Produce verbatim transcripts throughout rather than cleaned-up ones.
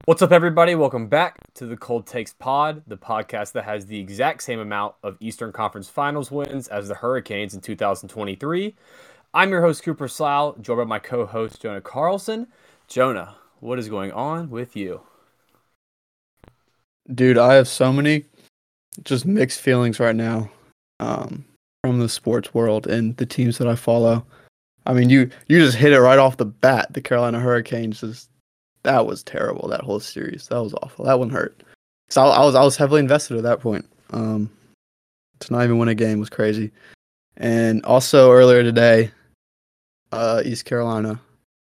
What's up, everybody? Welcome back to the Cold Takes Pod, the podcast that has the exact same amount of Eastern Conference Finals wins as the Hurricanes in two thousand twenty-three. I'm your host, Cooper Slough, joined by my co-host, Jonah Carlson. Jonah, what is going on with you? Dude, I have so many just mixed feelings right now um, from the sports world and the teams that I follow. I mean, you you just hit it right off the bat. The Carolina Hurricanes, just, that was terrible, that whole series. That was awful. That one hurt. So I, I was I was heavily invested at that point. Um, to not even win a game was crazy. And also earlier today, uh, East Carolina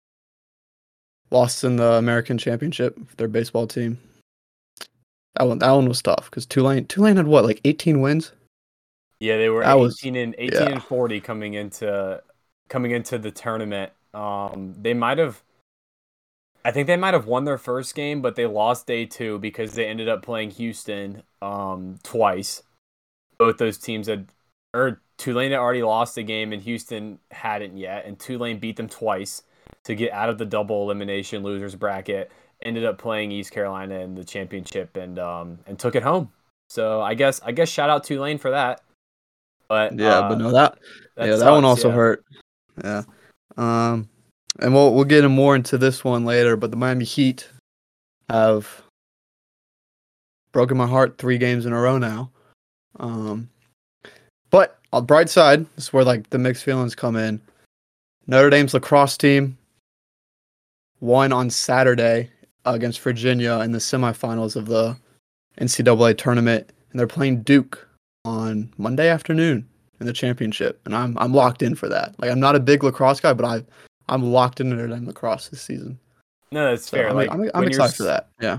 lost in the American Championship, their baseball team. That one, that one was tough because Tulane, Tulane had what, like eighteen wins? Yeah, they were That was- eighteen and eighteen yeah. and forty coming into coming into the tournament. Um, they might have, I think they might have won their first game, but they lost day two because they ended up playing Houston um twice. Both those teams had, or Tulane had already lost a game and Houston hadn't yet, and Tulane beat them twice to get out of the double elimination losers bracket. Ended up playing East Carolina in the championship and um and took it home. So I guess I guess shout out Tulane for that. But Yeah, uh, but no, that, that yeah, that one sucks, also yeah. hurt. Yeah. Um, and we'll we'll get in more into this one later, but the Miami Heat have broken my heart three games in a row now. Um, but on the bright side, this is where like the mixed feelings come in. Notre Dame's lacrosse team won on Saturday against Virginia in the semifinals of the N C double A tournament, and they're playing Duke on Monday afternoon in the championship, and I'm I'm locked in for that. Like, I'm not a big lacrosse guy, but I I'm locked into Notre Dame lacrosse this season. No, that's So fair. I'm, like I'm, I'm when you're excited for that. Yeah,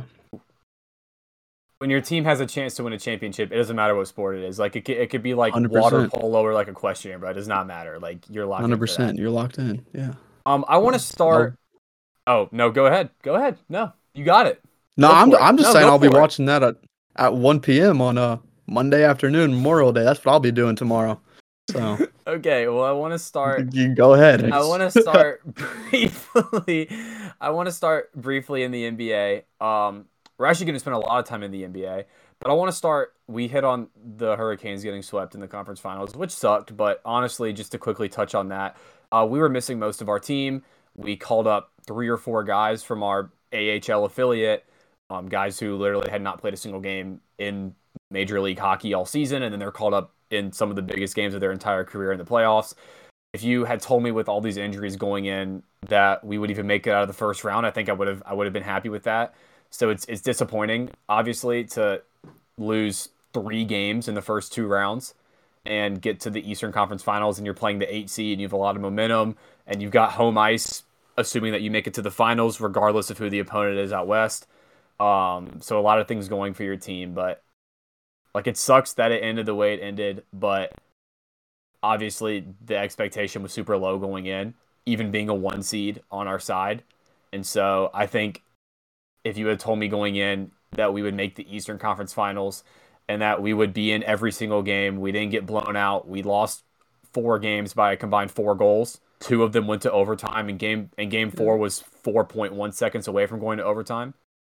when your team has a chance to win a championship, it doesn't matter what sport it is. Like it could, it could be like one hundred water percent. polo or like equestrian, but it does not matter. Like you're locked one hundred in for that. percent. You're locked in. Yeah. Um, I want to start. Oh no, go ahead, go ahead. No, you got it. No, Go I'm for it. I'm just No, saying go I'll be for it. watching that at at one p.m. on a Monday afternoon, Memorial Day. That's what I'll be doing tomorrow. So Okay, well, I want to start. you go ahead. I want to start briefly. I want to start briefly in the N B A. Um, we're actually going to spend a lot of time in the N B A, but I want to start. We hit on the Hurricanes getting swept in the conference finals, which sucked. But honestly, just to quickly touch on that, uh, we were missing most of our team. We called up three or four guys from our A H L affiliate, um, guys who literally had not played a single game in Major League Hockey all season, and then they're called up in some of the biggest games of their entire career in the playoffs. If you had told me with all these injuries going in that we would even make it out of the first round, I think I would have I would have been happy with that. So it's it's disappointing, obviously, to lose three games in the first two rounds and get to the Eastern Conference Finals, and you're playing the eight seed, and you have a lot of momentum, and you've got home ice, assuming that you make it to the finals, regardless of who the opponent is out west. Um, so a lot of things going for your team, but like it sucks that it ended the way it ended, but obviously the expectation was super low going in, even being a one seed on our side. And so I think if you had told me going in that we would make the Eastern Conference Finals and that we would be in every single game, we didn't get blown out. We lost four games by a combined four goals. Two of them went to overtime, and game and game four was four point one seconds away from going to overtime.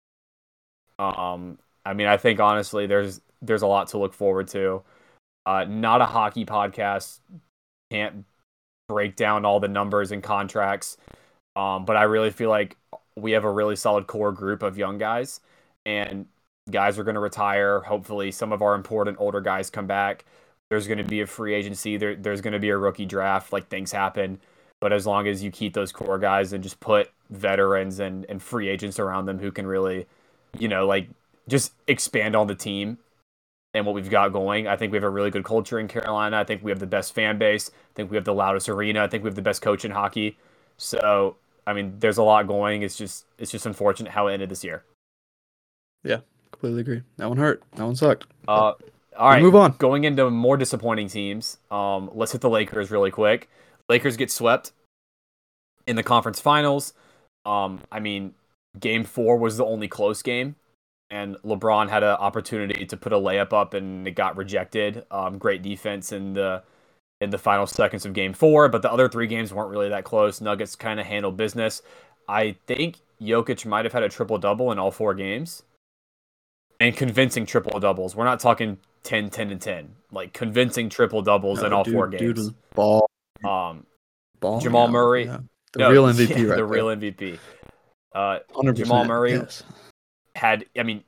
Um, I mean, I think honestly, there's there's a lot to look forward to. Uh, not a hockey podcast, can't break down all the numbers and contracts, um, but I really feel like we have a really solid core group of young guys, and guys are going to retire. Hopefully, some of our important older guys come back. There's going to be a free agency. There, there's going to be a rookie draft. Like, things happen. But as long as you keep those core guys and just put veterans and, and free agents around them who can really, you know, like just expand on the team and what we've got going. I think we have a really good culture in Carolina. I think we have the best fan base. I think we have the loudest arena. I think we have the best coach in hockey. So, I mean, there's a lot going. It's just it's just unfortunate how it ended this year. Yeah, completely agree. That one hurt. That one sucked. Uh, all right, move on. Going into more disappointing teams, um, let's hit the Lakers really quick. Lakers get swept in the conference finals. Um, I mean, game four was the only close game, and LeBron had an opportunity to put a layup up, and it got rejected. Um, great defense in the in the final seconds of game four, but the other three games weren't really that close. Nuggets kind of handled business. I think Jokic might have had a triple double in all four games, and convincing triple doubles. We're not talking ten, ten, and ten. Like convincing triple doubles in No, all four dude, dude games. was ball, Um, balling Jamal out. Murray, Yeah. The no, real M V P yeah, right the there. real M V P. Uh, one hundred percent. Jamal Murray Yes. had, I mean,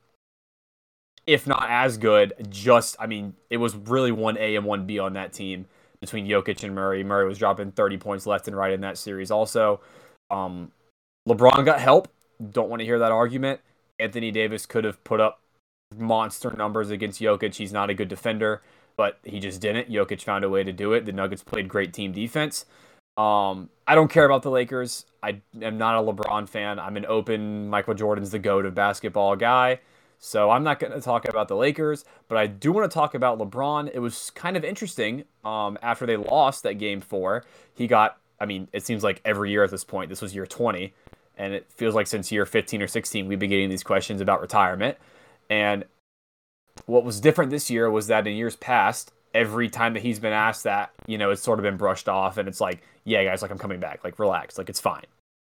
if not as good, just, I mean, it was really one A and one B on that team between Jokic and Murray. Murray was dropping thirty points left and right in that series. Also, um, LeBron got help. Don't want to hear that argument. Anthony Davis could have put up monster numbers against Jokic. He's not a good defender, but he just didn't. Jokic found a way to do it. The Nuggets played great team defense. Um, I don't care about the Lakers. I am not a LeBron fan. I'm an open Michael Jordan's the GOAT of basketball guy. So I'm not going to talk about the Lakers, but I do want to talk about LeBron. It was kind of interesting um, after they lost that game four. He got, I mean, it seems like every year at this point, this was year twenty, and it feels like since year fifteen or sixteen, we've been getting these questions about retirement. And what was different this year was that in years past, every time that he's been asked that, you know, it's sort of been brushed off, and it's like, yeah, guys, like I'm coming back, like relax, like it's fine.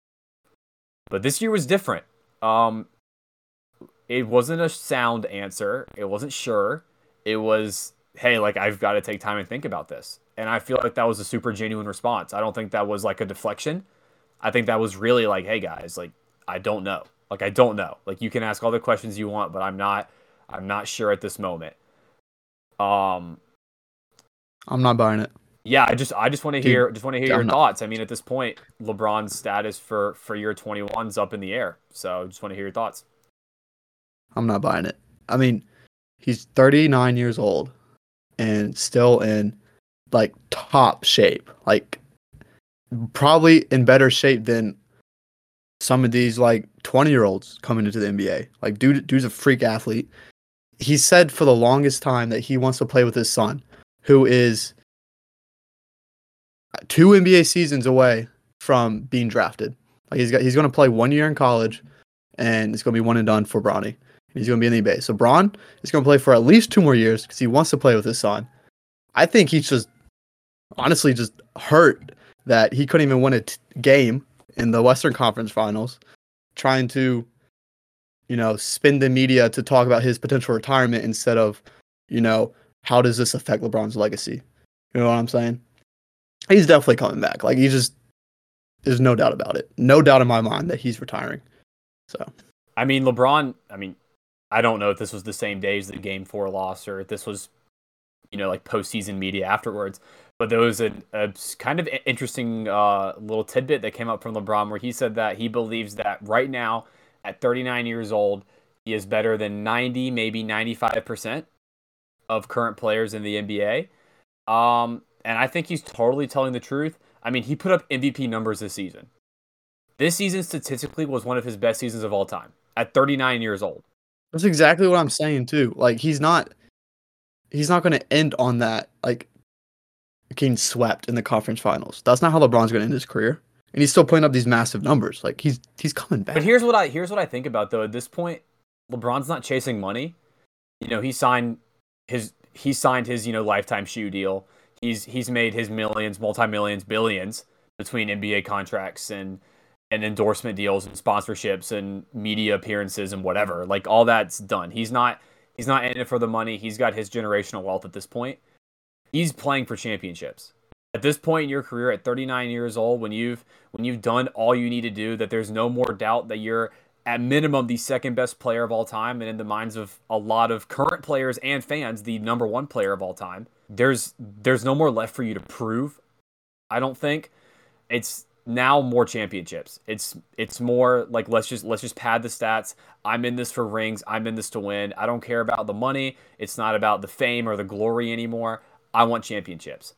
But this year was different. Um, it wasn't a sound answer. It wasn't sure. It was, hey, like I've got to take time and think about this. And I feel like that was a super genuine response. I don't think that was like a deflection. I think that was really like, hey guys, like I don't know. Like I don't know. Like you can ask all the questions you want, but I'm not I'm not sure at this moment. Um I'm not buying it. Yeah, I just I just want to hear Dude, just want to hear I'm your not. thoughts. I mean, at this point, LeBron's status for for year twenty-one is up in the air. So, just want to hear your thoughts. I'm not buying it. I mean, he's thirty-nine years old and still in like top shape. Like probably in better shape than some of these like twenty year olds coming into the N B A. Like dude dude's a freak athlete. He said for the longest time that he wants to play with his son, who is two N B A seasons away from being drafted. Like he's got he's going to play one year in college, and it's going to be one and done for Bronny. He's going to be in the N B A. So Bron is going to play for at least two more years because he wants to play with his son. I think he's just honestly just hurt that he couldn't even win a t- game in the Western Conference Finals, trying to, you know, spin the media to talk about his potential retirement instead of, you know, how does this affect LeBron's legacy? You know what I'm saying? He's definitely coming back. Like he just, there's no doubt about it. No doubt in my mind that he's retiring. So, I mean, LeBron, I mean, I don't know if this was the same day as the game four loss or if this was, you know, like postseason media afterwards. But there was a, a kind of interesting uh, little tidbit that came up from LeBron where he said that he believes that right now, at thirty-nine years old, he is better than ninety, maybe ninety-five percent of current players in the N B A. Um, and I think he's totally telling the truth. I mean, he put up M V P numbers this season. This season statistically was one of his best seasons of all time at thirty-nine years old. that's exactly what I'm saying too. Like he's not, he's not going to end on that like getting swept in the conference finals. That's not how LeBron's going to end his career. And he's still putting up these massive numbers. Like he's he's coming back. But here's what I here's what I think about though. At this point, LeBron's not chasing money. You know, he signed his he signed his, you know, lifetime shoe deal. He's he's made his millions, multi-millions, billions between N B A contracts and and endorsement deals and sponsorships and media appearances and whatever. Like all that's done. He's not he's not in it for the money. He's got his generational wealth at this point. He's playing for championships. At this point in your career, at thirty-nine years old, when you've when you've done all you need to do, that there's no more doubt that you're at minimum the second best player of all time, and in the minds of a lot of current players and fans, the number one player of all time. There's there's no more left for you to prove. I don't think it's now more championships. It's it's more like let's just let's just pad the stats. I'm in this for rings. I'm in this to win. I don't care about the money. It's not about the fame or the glory anymore. I want championships.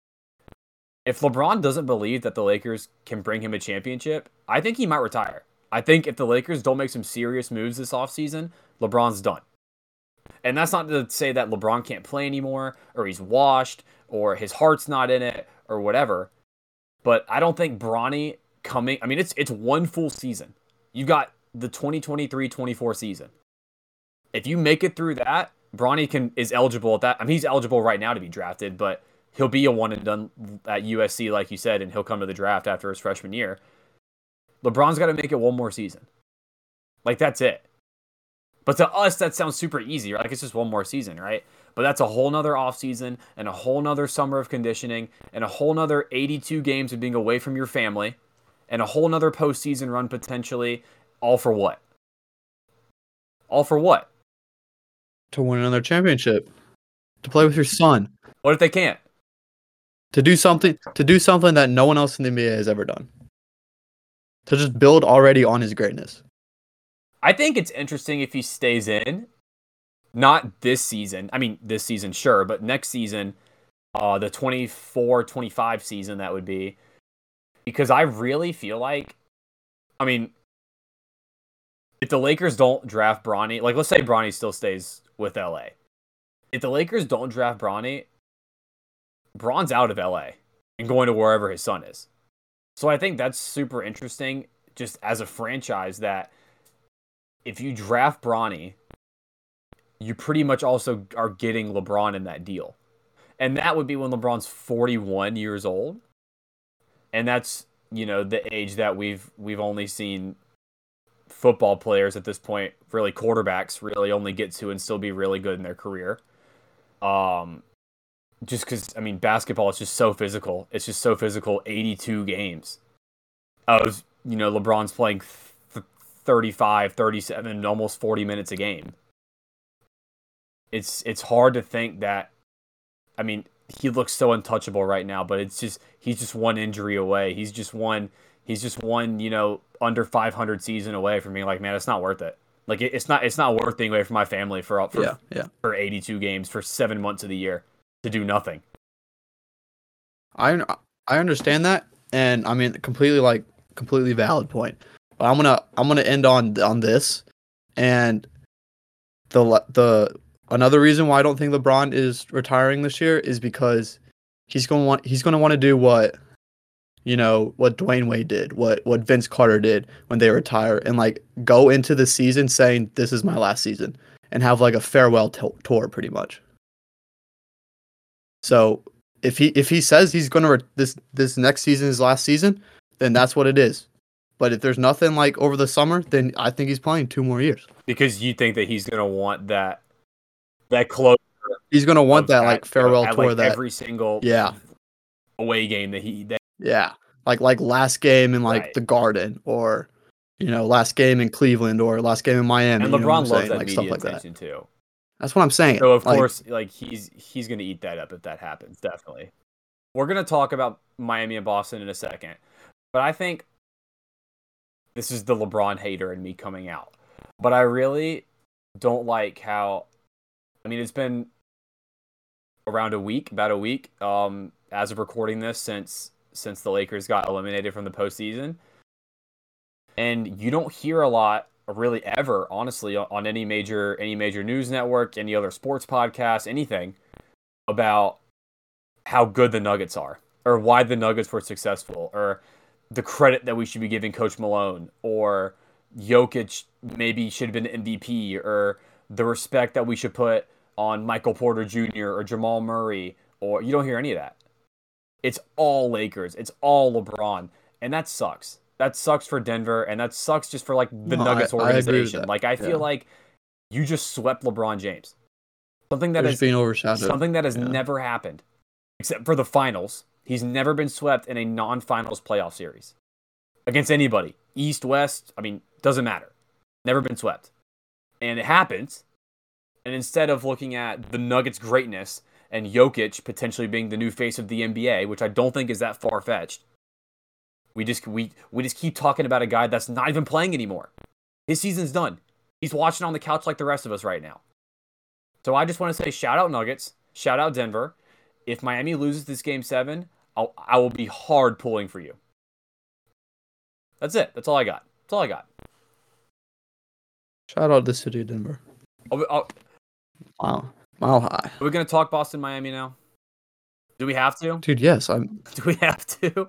If LeBron doesn't believe that the Lakers can bring him a championship, I think he might retire. I think if the Lakers don't make some serious moves this offseason, LeBron's done. And that's not to say that LeBron can't play anymore, or he's washed, or his heart's not in it, or whatever. But I don't think Bronny coming... I mean, it's it's one full season. You got the twenty twenty-three twenty-four season. If you make it through that, Bronny can is eligible at that. I mean, he's eligible right now to be drafted, but he'll be a one and done at U S C, like you said, and he'll come to the draft after his freshman year. LeBron's got to make it one more season. Like, that's it. But to us, that sounds super easy. Right? Like, it's just one more season, right? But that's a whole nother offseason and a whole nother summer of conditioning and a whole nother eighty-two games of being away from your family and a whole nother postseason run potentially. All for what? All for what? To win another championship. To play with your son. What if they can't? To do something to do something that no one else in the N B A has ever done. To just build already on his greatness. I think it's interesting if he stays in. Not this season. I mean, this season, sure, but next season, uh, the twenty-four twenty-five season, that would be. Because I really feel like, I mean, if the Lakers don't draft Bronny, like let's say Bronny still stays with L A. If the Lakers don't draft Bronny, Bron's out of L A and going to wherever his son is. So I think that's super interesting just as a franchise that if you draft Bronny, you pretty much also are getting LeBron in that deal. And that would be when LeBron's forty-one years old. And that's, you know, the age that we've we've only seen football players at this point, really quarterbacks, really only get to and still be really good in their career. Um, just because, I mean, basketball is just so physical. It's just so physical. eighty-two games of, you know, LeBron's playing th- thirty-five, thirty-seven, almost forty minutes a game. It's it's hard to think that, I mean, he looks so untouchable right now, but it's just, he's just one injury away. He's just one, he's just one, you know, under five hundred season away from being like, man, it's not worth it. Like, it, it's not, it's not worth being away from my family for, for, yeah, yeah. for eighty-two games for seven months of the year to do nothing. I, I understand that. And I mean, completely like, completely valid point. But I'm going to, I'm going to end on, on this. And the, the, another reason why I don't think LeBron is retiring this year is because he's going to want he's going to want to do what, you know, what Dwayne Wade did, what what Vince Carter did when they retire, and like go into the season saying this is my last season and have like a farewell t- tour pretty much. So if he if he says he's going to re- this this next season is last season, then that's what it is. But if there's nothing like over the summer, then I think he's playing two more years. Because you think that he's going to want that that close. He's gonna want that at, like farewell at, tour. Like, that every single yeah away game that he that, yeah like like last game in like right. the Garden, or you know last game in Cleveland, or last game in Miami. And you know LeBron loves saying? that like, media stuff like attention that. too. That's what I'm saying. So of like, course, like he's he's gonna eat that up if that happens. Definitely. We're gonna talk about Miami and Boston in a second, but I think this is the LeBron hater in me coming out. But I really don't like how. I mean, it's been around a week, about a week, um, as of recording this, since since the Lakers got eliminated from the postseason, and you don't hear a lot, really ever, honestly, on any major any major news network, any other sports podcast, anything about how good the Nuggets are, or why the Nuggets were successful, or the credit that we should be giving Coach Malone, or Jokic maybe should have been M V P, or the respect that we should put on Michael Porter Junior or Jamal Murray, or you don't hear any of that. It's all Lakers. It's all LeBron. And that sucks. That sucks for Denver, and that sucks just for like the no, Nuggets I, organization. I like I feel yeah. like you just swept LeBron James. Something that is being overshadowed. Something that has yeah. never happened. Except for the finals. He's never been swept in a non-finals playoff series. Against anybody. East, West, I mean, doesn't matter. Never been swept. And it happens. And instead of looking at the Nuggets' greatness and Jokic potentially being the new face of the N B A, which I don't think is that far-fetched, we just we we just keep talking about a guy that's not even playing anymore. His season's done. He's watching on the couch like the rest of us right now. So I just want to say shout out Nuggets, shout out Denver. If Miami loses this game seven, I'll, I will be hard pulling for you. That's it. That's all I got. That's all I got. Shout out the city of Denver. I'll, I'll, Wow. Mile high. Are we going to talk Boston, Miami now? Do we have to? Dude, yes. I'm. Do we have to?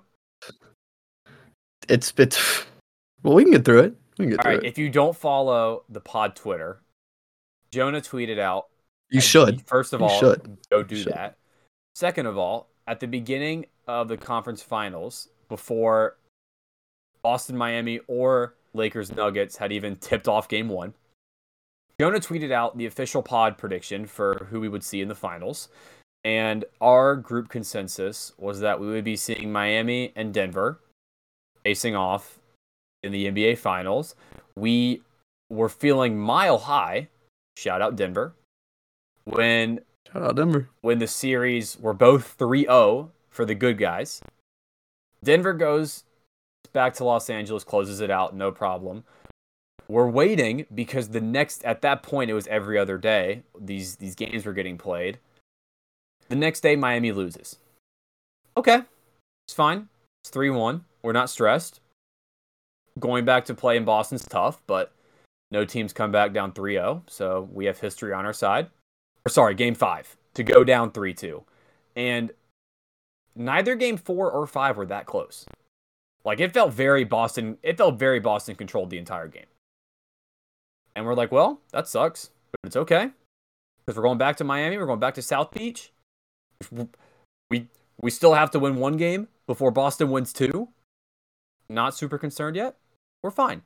It's, it's, well, we can get through it. We can get All through right. it. If you don't follow the pod Twitter, Jonah tweeted out. You should. First of you all, should. go do should. that. Second of all, at the beginning of the conference finals, before Boston, Miami, or Lakers, Nuggets had even tipped off game one. Jonah tweeted out the official pod prediction for who we would see in the finals. And our group consensus was that we would be seeing Miami and Denver facing off in the N B A Finals. We were feeling mile high, shout out Denver, when, Shout out Denver. when the series were both three oh for the good guys. Denver goes back to Los Angeles, closes it out, no problem. We're waiting because the next, at that point, it was every other day. These, these games were getting played. The next day, Miami loses. Okay, it's fine. It's three one. We're not stressed. Going back to play in Boston's tough, but no teams come back down three oh, so we have history on our side. Or sorry, game five, to go down three two. And neither game four or five were that close. Like, it felt very Boston, it felt very Boston controlled the entire game. And we're like, well, that sucks, but it's okay. Because we're going back to Miami, we're going back to South Beach. We we still have to win one game before Boston wins two. Not super concerned yet. We're fine.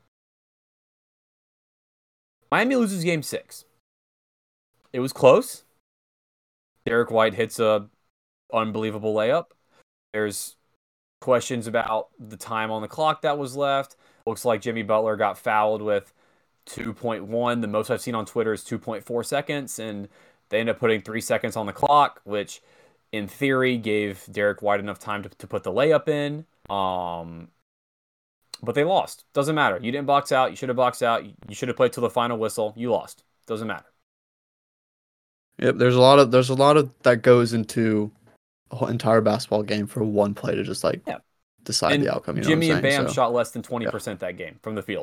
Miami loses game six. It was close. Derek White hits a unbelievable layup. There's questions about the time on the clock that was left. Looks like Jimmy Butler got fouled with two point one. The most I've seen on Twitter is two point four seconds, and they end up putting three seconds on the clock, which in theory gave Derek White enough time to, to put the layup in. Um, but they lost. Doesn't matter. You didn't box out. You should have boxed out. You should have played till the final whistle. You lost. Doesn't matter. Yep, there's a lot of there's a lot of that goes into a whole entire basketball game for one play to just like yeah. decide and the outcome. You know Jimmy what I'm and saying? Bam So, shot less than twenty percent yeah. that game from the field.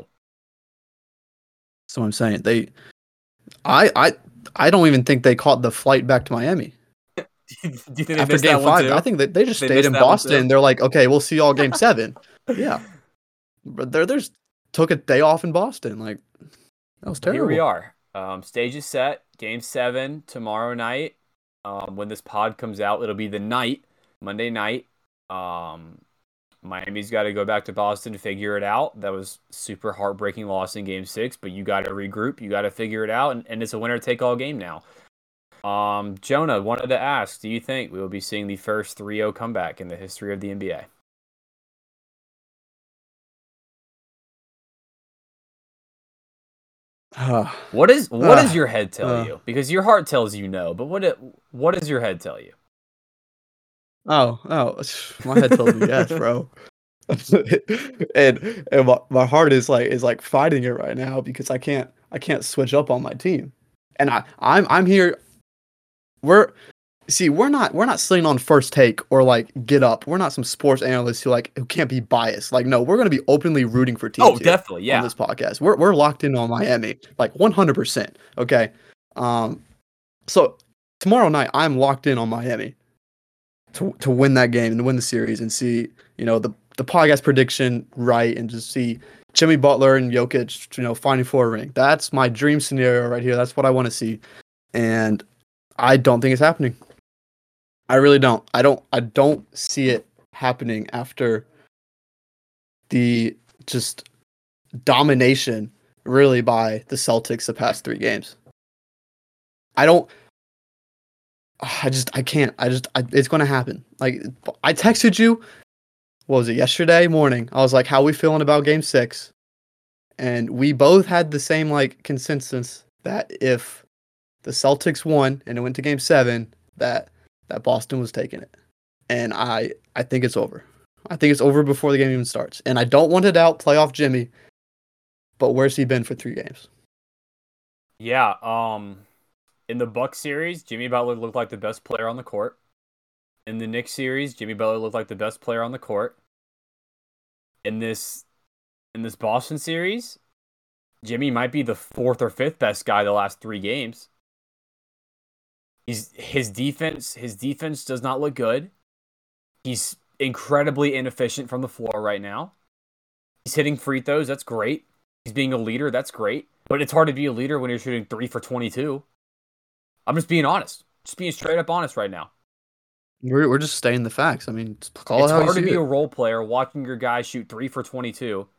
So I'm saying they, I I I don't even think they caught the flight back to Miami. Do you think they After missed game that one five, too? I think that they just They stayed missed in that one Boston. too? They're like, okay, we'll see y'all game seven. Yeah, but they're there's took a day off in Boston. Like that was terrible. Here we are. Um, stage is set. Game seven tomorrow night. Um, when this pod comes out, it'll be the night, Monday night. Um, Miami's got to go back to Boston to figure it out. That was super heartbreaking loss in game six, but you got to regroup. You got to figure it out, and, and it's a winner-take-all game now. Um, Jonah wanted to ask, do you think we will be seeing the first three oh comeback in the history of the N B A? What is what uh, does your head tell uh, you? Because your heart tells you no, but what it, what does your head tell you? Oh, oh, my head tells me yes, bro. and and my, my heart is like is like fighting it right now because I can't I can't switch up on my team. And I I'm I'm here we're see, we're not we're not sitting on First Take or like Get Up. We're not some sports analysts who like who can't be biased. Like no, we're going to be openly rooting for teams. Oh, definitely, yeah. On this podcast. We're we're locked in on Miami like one hundred percent. Okay? Um so tomorrow night I'm locked in on Miami to to win that game and to win the series and see, you know, the the podcast prediction right and just see Jimmy Butler and Jokic, you know, fighting for a ring. That's my dream scenario right here. That's what I want to see. And I don't think it's happening. I really don't. I don't I don't see it happening after the just domination really by the Celtics the past three games. I don't I just I can't. I just I, it's going to happen. Like I texted you what was it, yesterday morning? I was like, how are we feeling about game six? And we both had the same like consensus that if the Celtics won and it went to game seven, that that Boston was taking it. And I I think it's over. I think it's over before the game even starts. And I don't want to doubt playoff Jimmy, but where's he been for three games? Yeah, um in the Bucks series, Jimmy Butler looked like the best player on the court. In the Knicks series, Jimmy Butler looked like the best player on the court. In this in this Boston series, Jimmy might be the fourth or fifth best guy the last three games. He's his defense, his defense does not look good. He's incredibly inefficient from the floor right now. He's hitting free throws, that's great. He's being a leader, that's great. But it's hard to be a leader when you're shooting three for twenty-two. I'm just being honest. Just being straight up honest right now. We're we're just stating the facts. I mean, call it's it how hard you to see be it. a role player watching your guy shoot three for twenty-two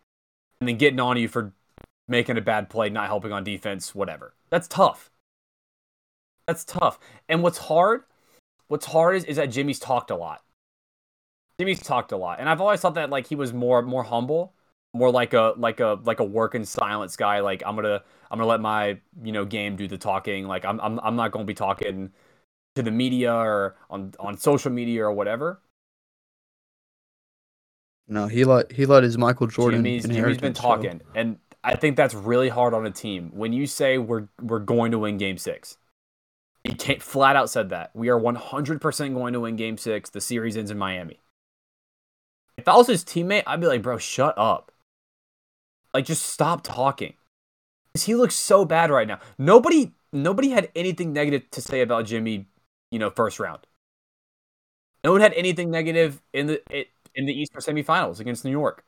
and then getting on you for making a bad play, not helping on defense, whatever. That's tough. That's tough. And what's hard, what's hard is, is that Jimmy's talked a lot. Jimmy's talked a lot. And I've always thought that like he was more more humble, more like a like a like a work in silence guy. Like I'm gonna I'm gonna let my, you know, game do the talking. Like I'm I'm I'm not gonna be talking to the media or on, on social media or whatever. No, he let he let his Michael Jordan Jimmy's, Jimmy's been talking, so. And I think that's really hard on a team. When you say we're we're going to win Game Six, he can't, flat out said that we are one hundred percent going to win Game Six. The series ends in Miami. If I was his teammate, I'd be like, bro, shut up. Like, just stop talking. Because he looks so bad right now. Nobody nobody had anything negative to say about Jimmy, you know, first round. No one had anything negative in the it, in the Eastern semifinals against New York.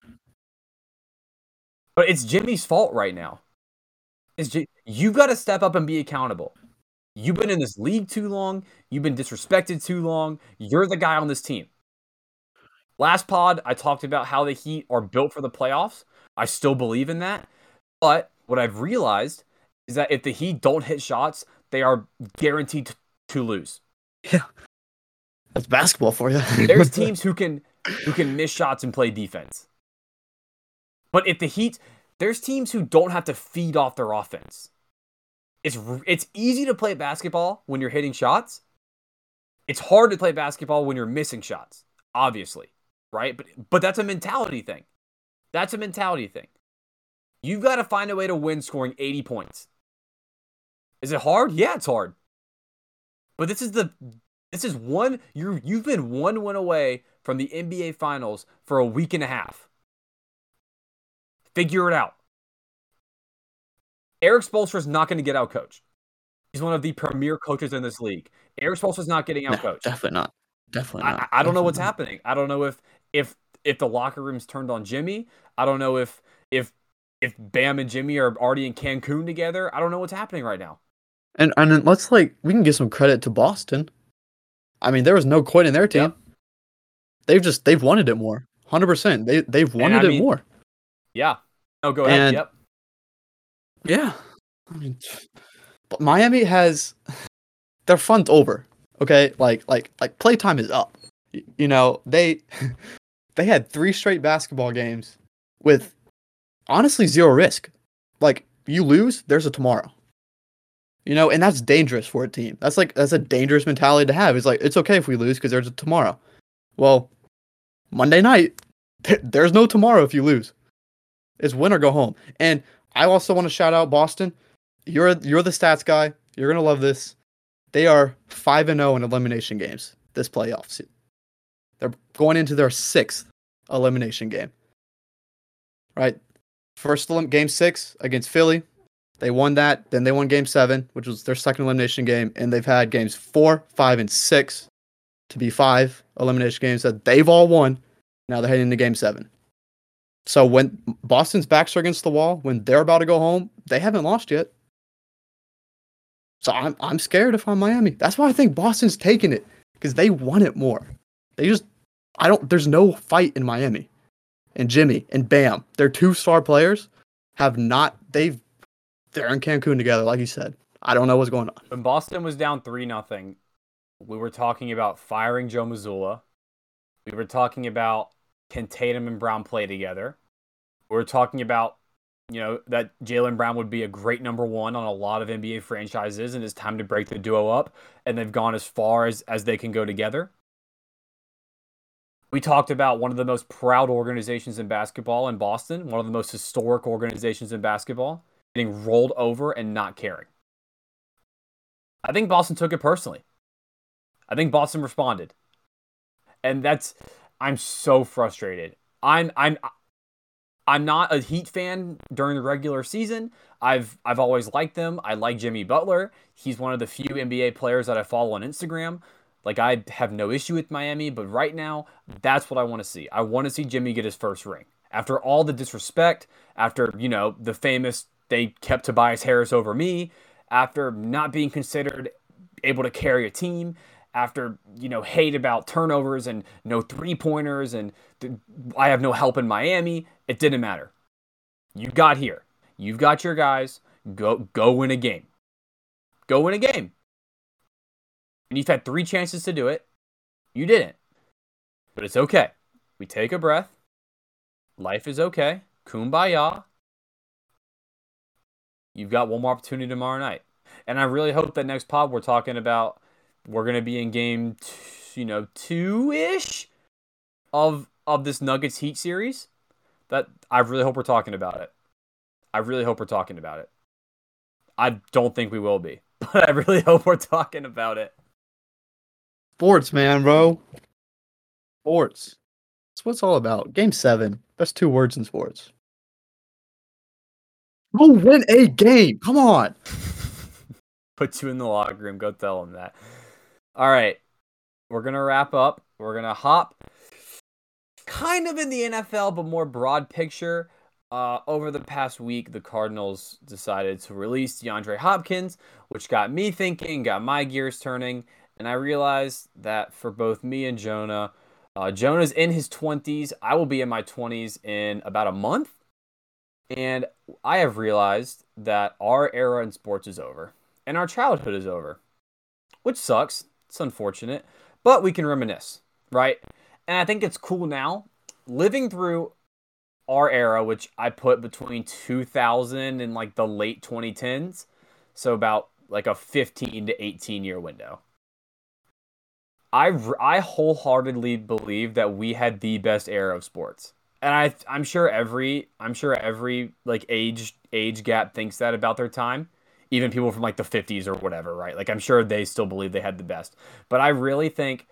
But it's Jimmy's fault right now. It's J- You've got to step up and be accountable. You've been in this league too long. You've been disrespected too long. You're the guy on this team. Last pod, I talked about how the Heat are built for the playoffs. I still believe in that. But what I've realized is that if the Heat don't hit shots, they are guaranteed to, to lose. Yeah. That's basketball for you. There's teams who can who can miss shots and play defense. But if the Heat, there's teams who don't have to feed off their offense. It's it's easy to play basketball when you're hitting shots. It's hard to play basketball when you're missing shots, obviously, right? But but that's a mentality thing. That's a mentality thing. You've got to find a way to win scoring eighty points. Is it hard? Yeah, it's hard. But this is the this is one you you've been one win away from the N B A Finals for a week and a half. Figure it out. Erik Spoelstra is not going to get outcoached. He's one of the premier coaches in this league. Erik Spoelstra is not getting outcoached. No, definitely not. Definitely not. I, I don't definitely know what's not. happening. I don't know if if if the locker room's turned on Jimmy. I don't know if if if Bam and Jimmy are already in Cancun together. I don't know what's happening right now. And and let's like we can give some credit to Boston. I mean, there was no quit in their team. Yep. They've just they've wanted it more. one hundred percent. They they've wanted it mean, more. Yeah. Oh, go ahead. And, yep. Yeah. I mean, but Miami has their fun's over. Okay? Like like like playtime is up. You know, they they had three straight basketball games with honestly zero risk. Like you lose, there's a tomorrow. You know, and that's dangerous for a team. That's like that's a dangerous mentality to have. It's like it's okay if we lose because there's a tomorrow. Well, Monday night, there's no tomorrow if you lose. It's win or go home. And I also want to shout out Boston. You're you're the stats guy. You're gonna love this. They are five and zero in elimination games this playoffs. They're going into their sixth elimination game. Right, first game six against Philly. They won that. Then they won game seven, which was their second elimination game. And they've had games four, five, and six to be five elimination games that they've all won. Now they're heading into game seven. So when Boston's backs are against the wall, when they're about to go home, they haven't lost yet. So I'm I'm scared if I'm Miami. That's why I think Boston's taking it, because they want it more. They just, I don't, there's no fight in Miami. And Jimmy and Bam, their two star players, have not, they've, they're in Cancun together, like you said. I don't know what's going on. When Boston was down three nothing, we were talking about firing Joe Mazzulla. We were talking about can Tatum and Brown play together. We were talking about, you know, that Jaylen Brown would be a great number one on a lot of N B A franchises, and it's time to break the duo up, and they've gone as far as, as they can go together. We talked about one of the most proud organizations in basketball in Boston, one of the most historic organizations in basketball, getting rolled over and not caring. I think Boston took it personally. I think Boston responded. And that's, I'm so frustrated. I'm I'm I'm not a Heat fan during the regular season. I've I've always liked them. I like Jimmy Butler. He's one of the few N B A players that I follow on Instagram. Like, I have no issue with Miami, but right now, that's what I want to see. I want to see Jimmy get his first ring. After all the disrespect, after, you know, the famous they kept Tobias Harris over me, after not being considered able to carry a team, after, you know, hate about turnovers and no three-pointers and th- I have no help in Miami, it didn't matter. You got here. You've got your guys. Go go win a game. Go win a game. And you've had three chances to do it. You didn't. But it's okay. We take a breath. Life is okay. Kumbaya. You've got one more opportunity tomorrow night. And I really hope that next pod we're talking about, we're going to be in game, t- you know, two-ish of of this Nuggets Heat series. That I really hope we're talking about it. I really hope we're talking about it. I don't think we will be, but I really hope we're talking about it. Sports, man, bro. Sports. That's what it's all about. Game seven. Best two words in sports. Go win a game. Come on. Put you in the locker room. Go tell them that. All right. We're going to wrap up. We're going to hop kind of in the N F L, but more broad picture. Uh, over the past week, the Cardinals decided to release DeAndre Hopkins, which got me thinking, got my gears turning. And I realized that for both me and Jonah, uh, Jonah's in his twenties. I will be in my twenties in about a month. And I have realized that our era in sports is over. And our childhood is over. Which sucks. It's unfortunate. But we can reminisce, right? And I think it's cool now. Living through our era, which I put between two thousand and like the late twenty tens. So about like a fifteen to eighteen year window. I, I wholeheartedly believe that we had the best era of sports. And I I'm sure every I'm sure every like age age gap thinks that about their time. Even people from like the fifties or whatever, right? Like I'm sure they still believe they had the best. But I really think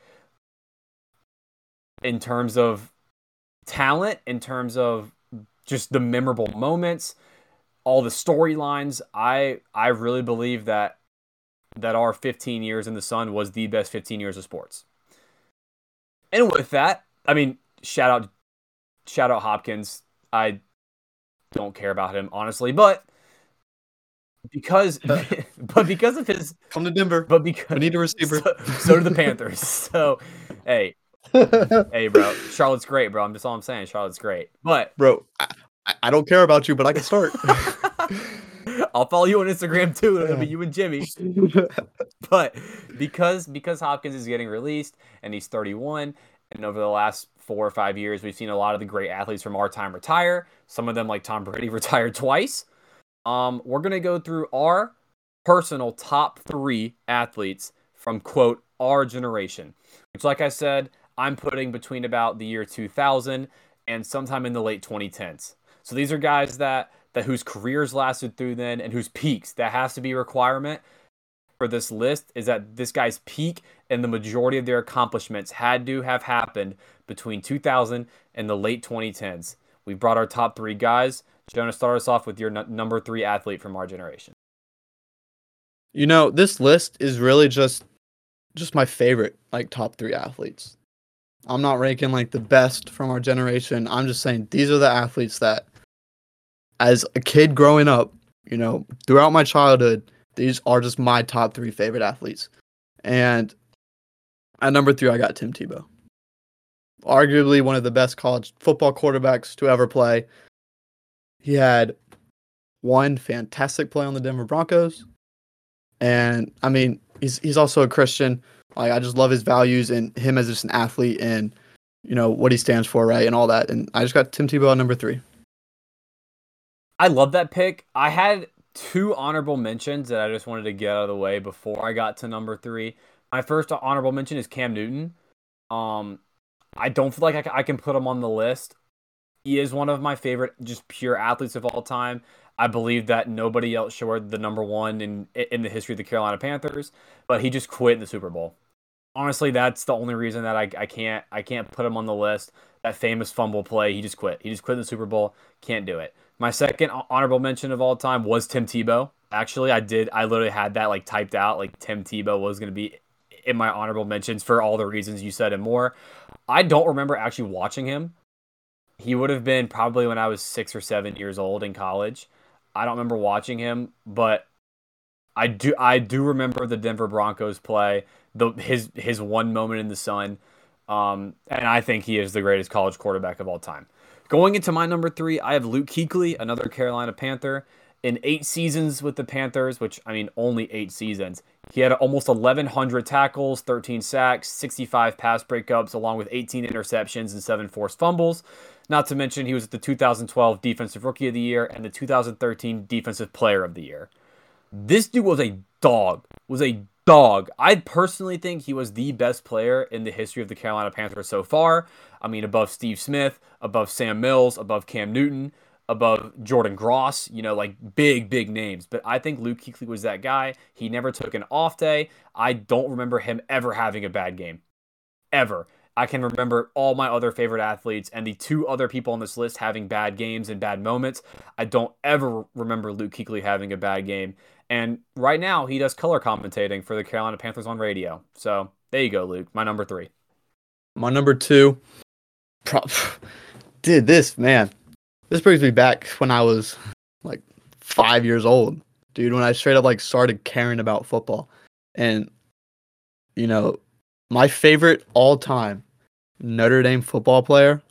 in terms of talent, in terms of just the memorable moments, all the storylines, I I really believe that that our fifteen years in the sun was the best fifteen years of sports. And with that, I mean, shout out shout out Hopkins. I don't care about him honestly, but because but because of his come to Denver, but because we need a receiver. So, so do the Panthers. So hey, hey, bro, Charlotte's great, bro. I'm just all I'm saying. Charlotte's great, but bro, I, I don't care about you, but I can start. I'll follow you on Instagram too. It'll be you and Jimmy. But because because Hopkins is getting released and he's thirty-one, and over the last four or five years, we've seen a lot of the great athletes from our time retire. Some of them, like Tom Brady, retired twice. Um, we're gonna go through our personal top three athletes from quote our generation, which, like I said, I'm putting between about the year two thousand and sometime in the late twenty tens. So these are guys that that whose careers lasted through then and whose peaks. That has to be a requirement for this list, is that this guy's peak and the majority of their accomplishments had to have happened between two thousand and the late twenty tens. We brought our top three guys. Jonah, start us off with your n- number three athlete from our generation. You know, this list is really just just my favorite, like, top three athletes. I'm not ranking, like, the best from our generation. I'm just saying these are the athletes that, as a kid growing up, you know, throughout my childhood, these are just my top three favorite athletes. And at number three, I got Tim Tebow. Arguably one of the best college football quarterbacks to ever play. He had one fantastic play on the Denver Broncos. And, I mean, he's he's also a Christian. Like, I just love his values and him as just an athlete and, you know, what he stands for, right, and all that. And I just got Tim Tebow at number three. I love that pick. I had two honorable mentions that I just wanted to get out of the way before I got to number three. My first honorable mention is Cam Newton. Um, I don't feel like I, I can put him on the list. He is one of my favorite just pure athletes of all time. I believe that nobody else should wear the number one in in the history of the Carolina Panthers, but he just quit in the Super Bowl. Honestly, that's the only reason that I, I can't I can't put him on the list. That famous fumble play, he just quit. He just quit in the Super Bowl. Can't do it. My second honorable mention of all time was Tim Tebow. Actually, I did. I literally had that like typed out. Like Tim Tebow was going to be in my honorable mentions for all the reasons you said and more. I don't remember actually watching him. He would have been probably when I was six or seven years old in college. I don't remember watching him, but I do. I do remember the Denver Broncos play. The his his one moment in the sun, um, and I think he is the greatest college quarterback of all time. Going into my number three, I have Luke Kuechly, another Carolina Panther. In eight seasons with the Panthers, which, I mean, only eight seasons, he had almost eleven hundred tackles, thirteen sacks, sixty-five pass breakups, along with eighteen interceptions and seven forced fumbles. Not to mention, he was the two thousand twelve Defensive Rookie of the Year and the two thousand thirteen Defensive Player of the Year. This dude was a dog, was a dog. I personally think he was the best player in the history of the Carolina Panthers so far. I mean, above Steve Smith, above Sam Mills, above Cam Newton, above Jordan Gross, you know, like big, big names. But I think Luke Kuechly was that guy. He never took an off day. I don't remember him ever having a bad game. Ever. I can remember all my other favorite athletes and the two other people on this list having bad games and bad moments. I don't ever remember Luke Kuechly having a bad game. And right now, he does color commentating for the Carolina Panthers on radio. So there you go, Luke. My number three. My number two. Pro- Dude, this, man. This brings me back when I was like five years old. Dude, when I straight up like started caring about football. And, you know, my favorite all-time Notre Dame football player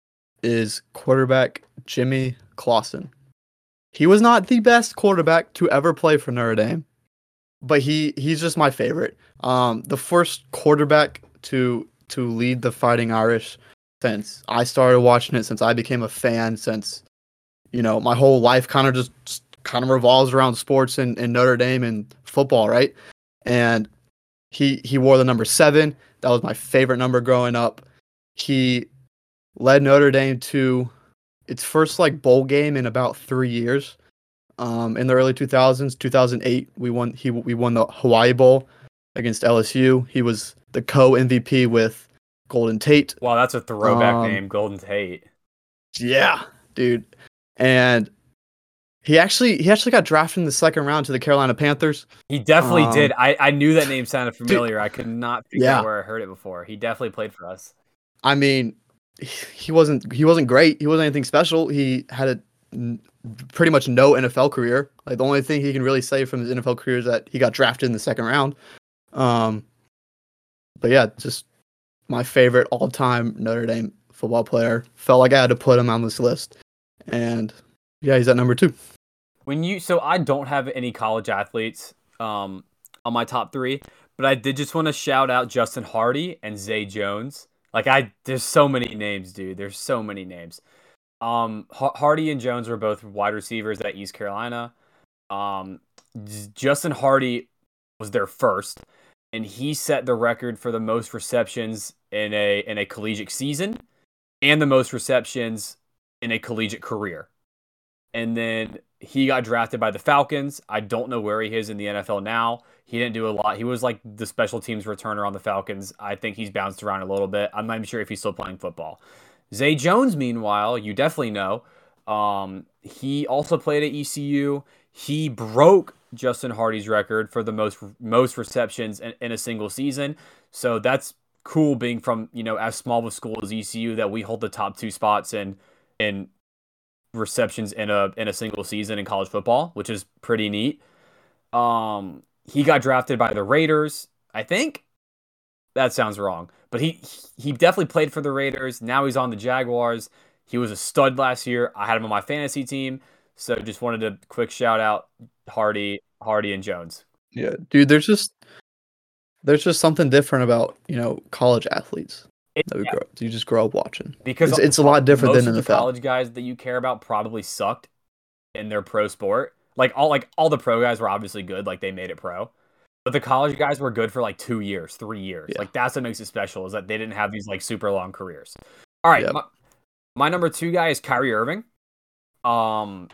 is quarterback Jimmy Clausen. He was not the best quarterback to ever play for Notre Dame, but he, he's just my favorite. Um, the first quarterback to to lead the Fighting Irish since I started watching it, since I became a fan, since, you know, my whole life kind of just, just kind of revolves around sports and, and Notre Dame and football, right? And he he wore the number seven. That was my favorite number growing up. He led Notre Dame to its first like bowl game in about three years. Um, in the early two thousands, two thousand eight, we won. He we won the Hawaii Bowl against L S U. He was the co-M V P with Golden Tate. Wow, that's a throwback Um, name, Golden Tate. Yeah, dude. And he actually he actually got drafted in the second round to the Carolina Panthers. He definitely Um, did. I, I knew that name sounded familiar. I could not figure Yeah. out where I heard it before. He definitely played for us. I mean, he wasn't he wasn't great. He wasn't anything special. He had a n- pretty much no N F L career. Like the only thing he can really say from his N F L career is that he got drafted in the second round. Um, but yeah, just my favorite all-time Notre Dame football player. Felt like I had to put him on this list, and yeah, he's at number two. When you so I don't have any college athletes um on my top three, but I did just want to shout out Justin Hardy and Zay Jones. Like I there's so many names, dude. There's so many names. Um H- Hardy and Jones were both wide receivers at East Carolina. Um J- Justin Hardy was their first, and he set the record for the most receptions in a in a collegiate season and the most receptions in a collegiate career. And then he got drafted by the Falcons. I don't know where he is in the N F L now. He didn't do a lot. He was like the special teams returner on the Falcons. I think he's bounced around a little bit. I'm not even sure if he's still playing football. Zay Jones, meanwhile, you definitely know. Um, he also played at E C U. He broke Justin Hardy's record for the most most receptions in, in a single season. So that's cool, being from, you know, as small of a school as E C U, that we hold the top two spots in in receptions in a in a single season in college football, which is pretty neat. Um, he got drafted by the Raiders, I think. That sounds wrong, but he he definitely played for the Raiders. Now he's on the Jaguars. He was a stud last year. I had him on my fantasy team, so just wanted to quick shout out Hardy, Hardy and Jones. Yeah, dude. There's just there's just something different about, you know, college athletes It, that we yeah, grow you just grow up watching, because it's, it's a lot different most than of the N F L. college guys that you care about probably sucked in their pro sport. Like all like all the pro guys were obviously good, like they made it pro. But the college guys were good for like two years, three years. Yeah. Like that's what makes it special, is that they didn't have these like super long careers. All right, Yep. my, my number two guy is Kyrie Irving. Um,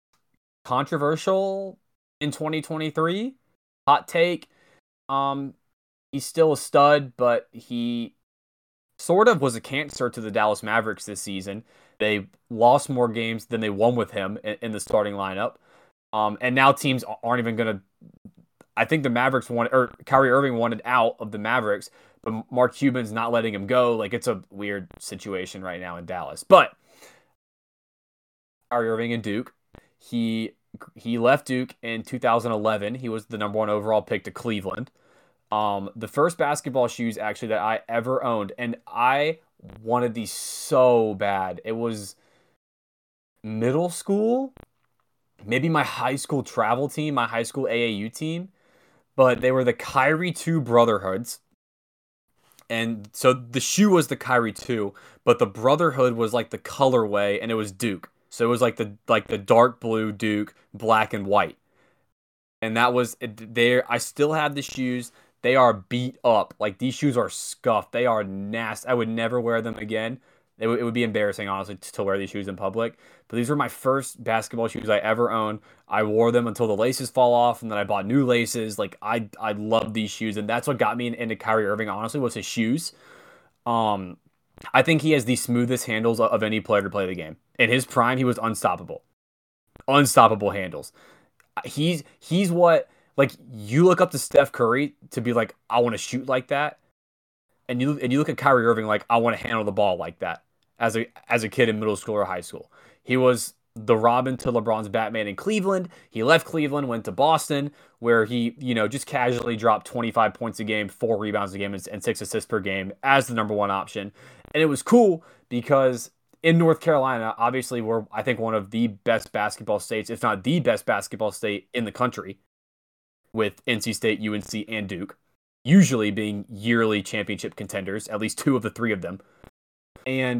controversial in twenty twenty-three. Hot take. Um, he's still a stud, but he sort of was a cancer to the Dallas Mavericks this season. They lost more games than they won with him in, in the starting lineup. Um, and now teams aren't even going to. I think the Mavericks wanted, or Kyrie Irving wanted out of the Mavericks, but Mark Cuban's not letting him go. Like, it's a weird situation right now in Dallas. But Kyrie Irving and Duke, he he left Duke in two thousand eleven. He was the number one overall pick to Cleveland. Um, the first basketball shoes actually that I ever owned, and I wanted these so bad. It was Middle school, maybe my high school travel team, my high school A A U team, but they were the Kyrie two Brotherhoods. And so the shoe was the Kyrie two, but the Brotherhood was like the colorway, and it was Duke. So it was like the like the dark blue Duke, black and white. And that was there. I still have the shoes. They are beat up. Like these shoes are scuffed. They are nasty. I would never wear them again. It, w- it would be embarrassing, honestly, t- to wear these shoes in public. But these were my first basketball shoes I ever owned. I wore them until the laces fall off, and then I bought new laces. Like I, I love these shoes, and that's what got me into Kyrie Irving. Honestly, was his shoes. Um, I think he has the smoothest handles of any player to play the game. In his prime, he was unstoppable. Unstoppable handles. He's he's what like you look up to Steph Curry to be like, I want to shoot like that, and you and you look at Kyrie Irving like, I want to handle the ball like that. As a as a kid in middle school or high school, he was the Robin to LeBron's Batman in Cleveland. He left Cleveland, went to Boston, where he you know just casually dropped twenty-five points a game, four rebounds a game, and six assists per game as the number one option, and it was cool because in North Carolina, obviously, we're I think one of the best basketball states, if not the best basketball state in the country, with N C State, U N C, and Duke, usually being yearly championship contenders, at least two of the three of them. And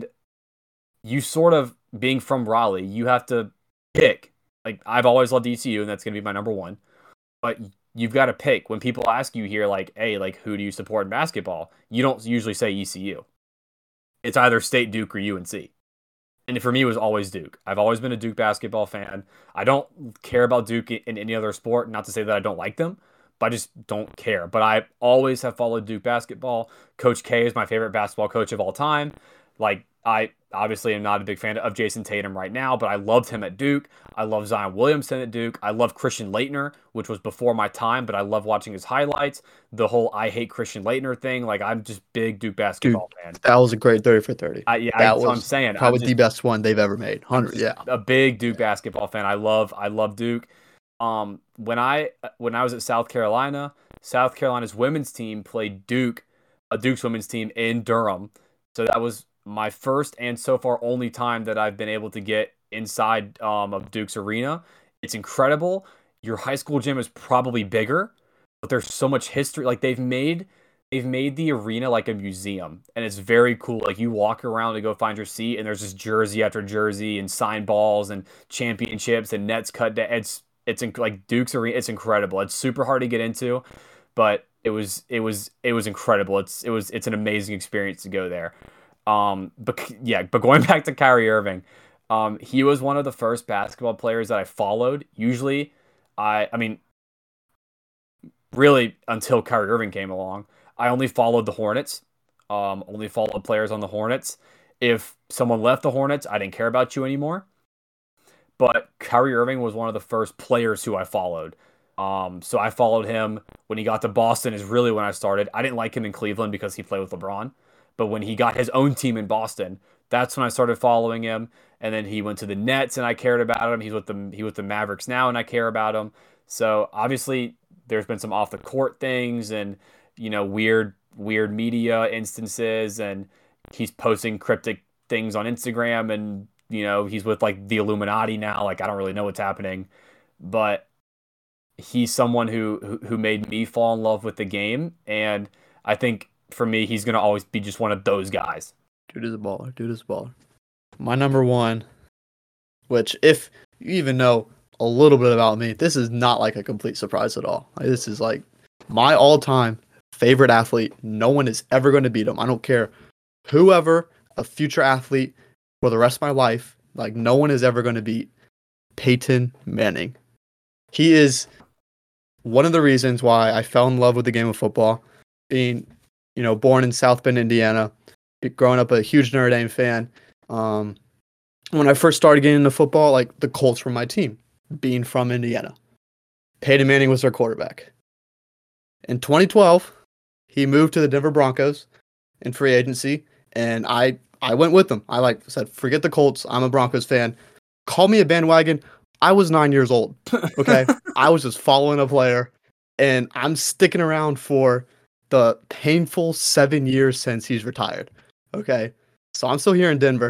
you sort of being from Raleigh, you have to pick. Like I've always loved E C U, and that's going to be my number one. But you've got to pick when people ask you here, like, hey, like who do you support in basketball? You don't usually say E C U. It's either State, Duke, or U N C. And for me, it was always Duke. I've always been a Duke basketball fan. I don't care about Duke in any other sport. Not to say that I don't like them, but I just don't care. But I always have followed Duke basketball. Coach K is my favorite basketball coach of all time. Like, I obviously am not a big fan of Jason Tatum right now, but I loved him at Duke. I love Zion Williamson at Duke. I love Christian Laettner, which was before my time, but I love watching his highlights. The whole I hate Christian Laettner thing. Like, I'm just big Duke Dude, basketball fan. that was a great thirty for thirty. I, yeah, I, That so I'm was saying, I'm probably just the best one they've ever made. I'm one hundred, just yeah. a big Duke basketball fan. I love I love Duke. Um, when I when I was at South Carolina, South Carolina's women's team played Duke, a Duke's women's team in Durham. So that was my first and so far only time that I've been able to get inside um, of Duke's arena. It's incredible. Your high school gym is probably bigger, but there's so much history. Like they've made they've made the arena like a museum, and it's very cool. Like you walk around to go find your seat, and there's just jersey after jersey and signed balls and championships and nets cut down. It's it's inc- like Duke's arena. It's incredible. It's super hard to get into, but it was it was it was incredible. It's it was it's an amazing experience to go there. Um, but yeah, but going back to Kyrie Irving, um, he was one of the first basketball players that I followed. Usually, I I mean, really until Kyrie Irving came along, I only followed the Hornets. Um, only followed players on the Hornets. If someone left the Hornets, I didn't care about you anymore. But Kyrie Irving was one of the first players who I followed. Um, so I followed him when he got to Boston is really when I started. I didn't like him in Cleveland because he played with LeBron, but when he got his own team in Boston, that's when I started following him. And then he went to the Nets and I cared about him. He's with the he with the Mavericks now and I care about him. So obviously there's been some off the court things and you know weird weird media instances and he's posting cryptic things on Instagram and you know he's with like the Illuminati now. Like I don't really know what's happening, but he's someone who who, who made me fall in love with the game, and I think for me he's gonna always be just one of those guys. Dude is a baller. Dude is a baller. My number one, which if you even know a little bit about me, this is not like a complete surprise at all. Like, this is like my all-time favorite athlete. No one is ever going to beat him. I don't care whoever, a future athlete for the rest of my life, like no one is ever going to beat Peyton Manning. He is one of the reasons why I fell in love with the game of football. Being, you know, born in South Bend, Indiana, growing up a huge Notre Dame fan. Um, when I first started getting into football, like the Colts were my team, being from Indiana. Peyton Manning was their quarterback. In twenty twelve, he moved to the Denver Broncos in free agency, and I I went with them. I like said, forget the Colts. I'm a Broncos fan. Call me a bandwagon. I was nine years old. Okay, I was just following a player, and I'm sticking around for the painful seven years since he's retired. Okay, so I'm still here in Denver,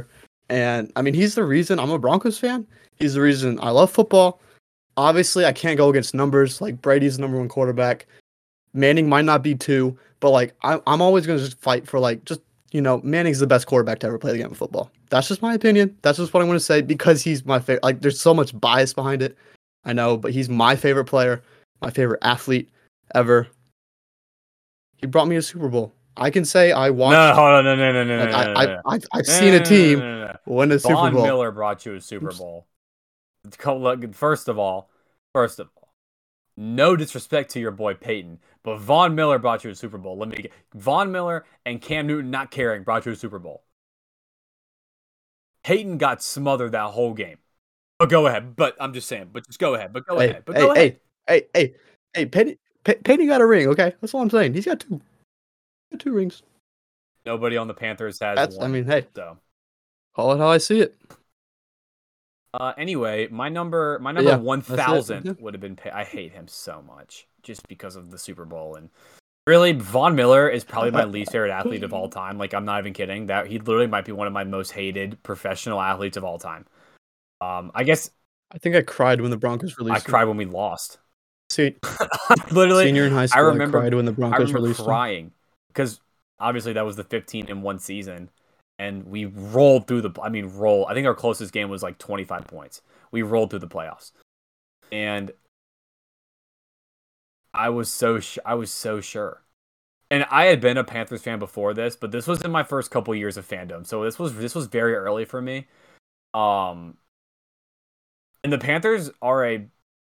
And I mean, he's the reason I'm a Broncos fan. He's the reason I love football. Obviously, I can't go against numbers. Like Brady's the number one quarterback. Manning might not be two, but like I'm, I'm always gonna just fight for like just you know Manning's the best quarterback to ever play the game of football. That's just my opinion. That's just what I'm gonna say because he's my favorite. Like there's so much bias behind it, I know, but he's my favorite player, my favorite athlete ever. He brought me a Super Bowl. I can say I watched. No, hold on, no, no, no, no, Like no, I, no, I, no. I've, I've No, seen a no, no, team no, no, no. win a Super Von Bowl. Miller brought you a Super Bowl. First of all, first of all, no disrespect to your boy Peyton, but Von Miller brought you a Super Bowl. Let me get Von Miller and Cam Newton not caring brought you a Super Bowl. Peyton got smothered that whole game. But go ahead. But I'm just saying. But just go ahead. But go Hey, ahead. But hey, go hey, ahead. hey, hey, hey, Peyton, Pey- Peyton got a ring. Okay, that's all I'm saying. He's got two, got two rings. Nobody on the Panthers has That's. one. I mean, hey, so call it how I see it. Uh, anyway, my number, my number Yeah, one that's it. thousand Yeah. would have been. Pay- I hate him so much just because of the Super Bowl and really Von Miller is probably my least favorite athlete of all time. Like I'm not even kidding. That he literally might be one of my most hated professional athletes of all time. Um, I guess I think I cried when the Broncos released I him. cried when we lost. See, literally, senior in high I school, I, remember cried when the I Broncos remember released him. crying because obviously that was the fifteen in one season, and we rolled through the. I mean, roll. I think our closest game was like twenty-five points. We rolled through the playoffs, and I was so sh- I was so sure. And I had been a Panthers fan before this, but this was in my first couple years of fandom, so this was this was very early for me. Um, and the Panthers are a,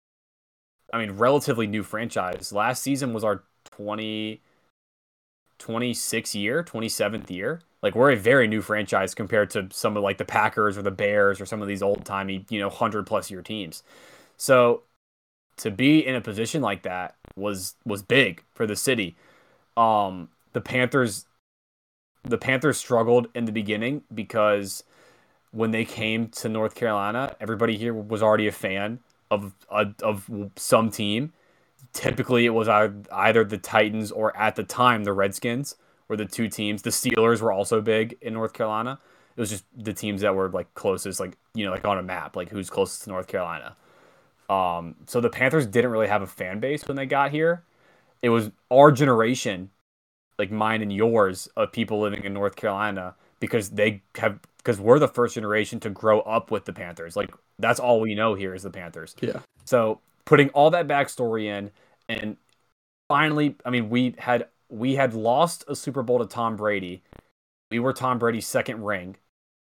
I mean, relatively new franchise. Last season was our twenty, twenty-sixth year, twenty-seventh year. Like we're a very new franchise compared to some of like the Packers or the Bears or some of these old timey, you know, hundred plus year teams. So to be in a position like that was was big for the city. Um, the Panthers, the Panthers struggled in the beginning because when they came to North Carolina, everybody here was already a fan of of some team. Typically, it was either the Titans or at the time the Redskins were the two teams. The Steelers were also big in North Carolina. It was just the teams that were like closest, like you know, like on a map, like who's closest to North Carolina. Um, so the Panthers didn't really have a fan base when they got here. It was our generation, like mine and yours, of people living in North Carolina because they have because we're the first generation to grow up with the Panthers. Like that's all we know here is the Panthers. Yeah. So putting all that backstory in, and finally, I mean, we had we had lost a Super Bowl to Tom Brady. We were Tom Brady's second ring,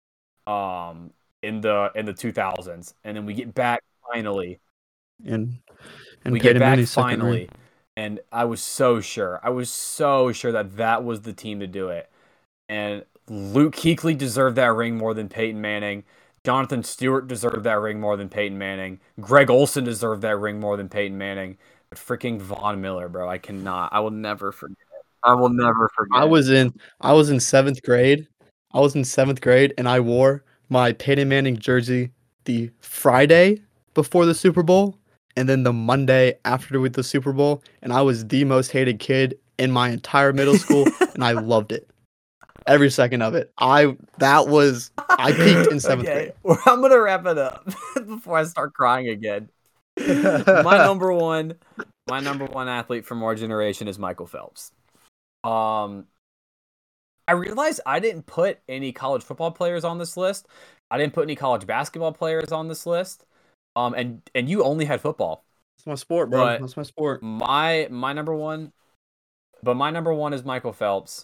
um, in the in the two thousands, and then we get back finally. And and we Peyton get back Manning's second finally, ring. and I was so sure. I was so sure that that was the team to do it. And Luke Kuechly deserved that ring more than Peyton Manning. Jonathan Stewart deserved that ring more than Peyton Manning. Greg Olsen deserved that ring more than Peyton Manning. But freaking Von Miller, bro, I cannot. I will never forget. I will never forget. I was in I was in seventh grade. I was in seventh grade, and I wore my Peyton Manning jersey the Friday before the Super Bowl, and then the Monday after with the Super Bowl, and I was the most hated kid in my entire middle school, and I loved it. Every second of it. I that was I peaked in seventh okay. grade. Well, I'm gonna wrap it up before I start crying again. my number one, my number one athlete from our generation is Michael Phelps. Um, I realized I didn't put any college football players on this list. I didn't put any college basketball players on this list. Um, and and you only had football. That's my sport, bro. But That's my sport. My my number one, but my number one is Michael Phelps.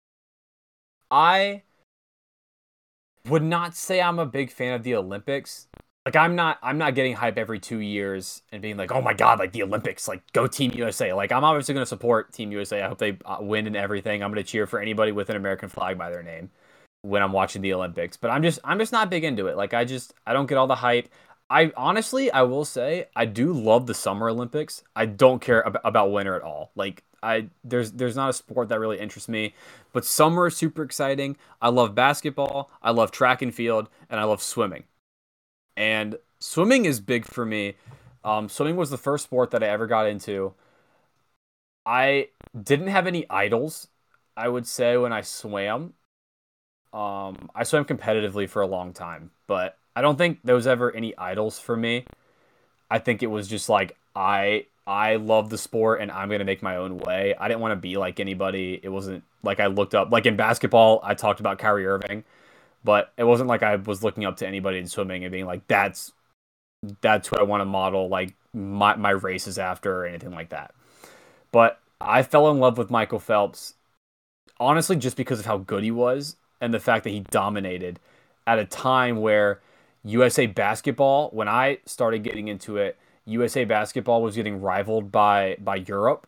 I would not say I'm a big fan of the Olympics. Like I'm not I'm not getting hype every two years and being like, oh my god, like the Olympics, like go Team U S A. Like I'm obviously going to support Team U S A. I hope they win and everything. I'm going to cheer for anybody with an American flag by their name when I'm watching the Olympics. But I'm just I'm just not big into it. Like I just I don't get all the hype. I honestly I will say I do love the Summer Olympics. I don't care ab- about winter at all. Like I there's there's not a sport that really interests me, but summer is super exciting. I love basketball, I love track and field, and I love swimming. And swimming is big for me. Um, swimming was the first sport that I ever got into. I didn't have any idols, I would say, when I swam. Um, I swam competitively for a long time, but I don't think there was ever any idols for me. I think it was just like I I love the sport and I'm gonna make my own way. I didn't want to be like anybody. It wasn't like I looked up like in basketball. I talked about Kyrie Irving, but it wasn't like I was looking up to anybody in swimming and being like that's that's what I want to model like my my races after or anything like that. But I fell in love with Michael Phelps honestly just because of how good he was and the fact that he dominated at a time where U S A basketball, when I started getting into it, U S A basketball was getting rivaled by by Europe.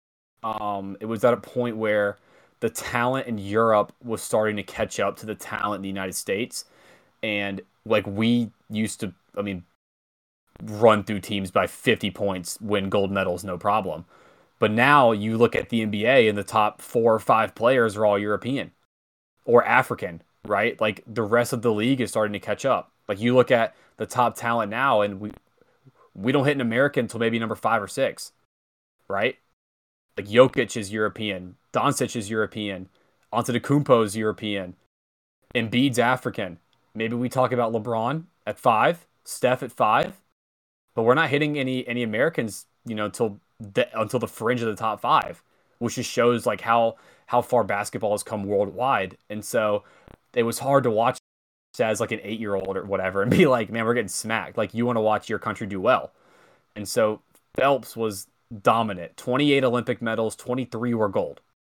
Um, it was at a point where the talent in Europe was starting to catch up to the talent in the United States, and like we used to, I mean, run through teams by fifty points, win gold medals, no problem. But now you look at the N B A and the top four or five players are all European or African, right? Like the rest of the league is starting to catch up. Like you look at the top talent now, and we we don't hit an American until maybe number five or six, right? Like Jokic is European, Doncic is European, Antetokounmpo is European, Embiid's African. Maybe we talk about LeBron at five, Steph at five, but we're not hitting any any Americans, you know, until the, until the fringe of the top five, which just shows like how how far basketball has come worldwide. And so it was hard to watch as like an eight year old or whatever and be like, man, we're getting smacked. Like you want to watch your country do well. And so Phelps was dominant. twenty-eight Olympic medals, twenty-three were gold.